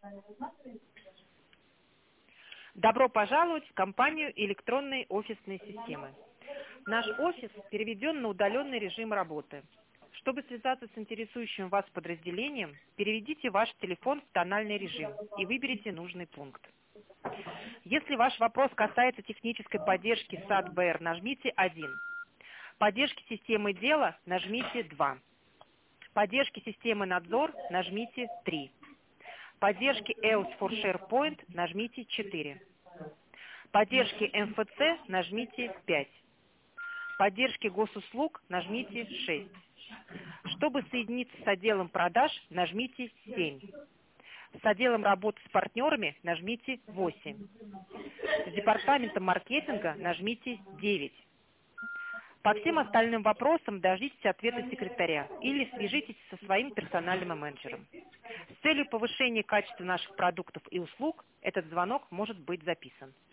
Добро пожаловать в компанию «Электронные офисные системы». Наш офис переведен на удаленный режим работы. Чтобы связаться с интересующим вас подразделением, переведите ваш телефон в тональный режим и выберите нужный пункт. Если ваш вопрос касается технической поддержки САД-БР, нажмите 1. Поддержки системы дела нажмите 2. Поддержки системы надзор нажмите 3. Поддержки EOS for SharePoint нажмите 4. Поддержки МФЦ нажмите 5. Поддержки госуслуг нажмите 6. Чтобы соединиться с отделом продаж, нажмите 7. С отделом работы с партнерами нажмите 8. С департаментом маркетинга нажмите 9. По всем остальным вопросам дождитесь ответа секретаря или свяжитесь со своим персональным менеджером. С целью повышения качества наших продуктов и услуг этот звонок может быть записан.